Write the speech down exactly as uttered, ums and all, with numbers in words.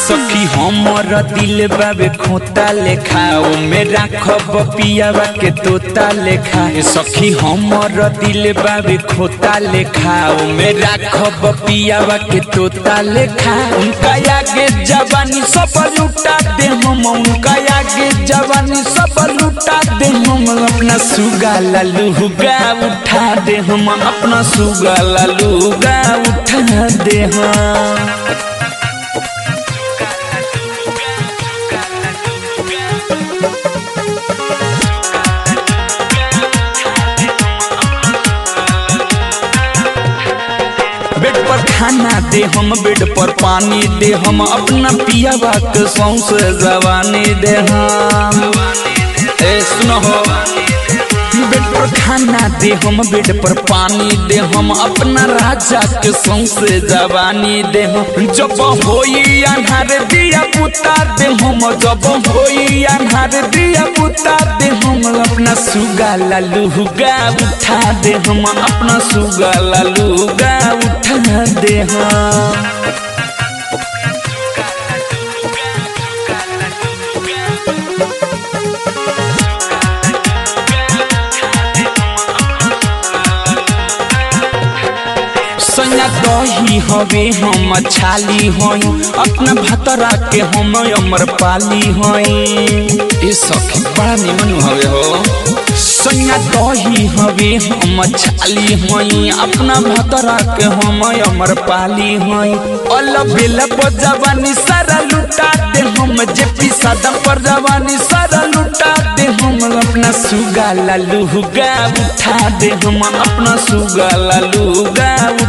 सखी हमर दिल बाबे खोता लेखा में राखब पियावा के तोता लेखा। सखी हमर दिल बाबे खोता लेखा में राखब पियावा के तोता लेखा। उनका आगे जवानी सब लुटा दे हम, उनका आगे जवानी सब लुटा दे हम। अपना सुगा ललूगा उठा दे हम, अपना सुगा ललूगा उठा दे हम। बेड पर खाना दे हम, बेड पर पानी दे हम, अपना पियावा के सौंसे जवानी दे हम। ए सुनो हो, बेड पर खाना दे हम, बेड पर पानी दे हम, अपना राजा के सौंसे जवानी दे हम। जब होई अन्हार दिया पुता दे हम, जब होई अन्हार दिया पुता दे हम। अपना सुगा ललूगा उठा दे हम, अपना सुगा ललूगा उठा दे हम। सैया दही हवे हम छाली होई, अपना भतरा के हम अमर पाली होई। ए सखी बड़ा निमन हवे हो। सैया दही हवे हम छाली होई, अपना भतरा के हम अमर पाली होई। अल बेला पर जवानी सारा लुटा दे हम, जे पिसादा पर जवानी सारा लुटा दे हम। अपना सुगा ललूगा उठा दे हम, अपना सुगा ललूगा